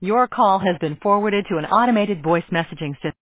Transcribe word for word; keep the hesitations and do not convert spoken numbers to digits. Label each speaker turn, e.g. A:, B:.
A: Your call has been forwarded to an automated voice messaging system.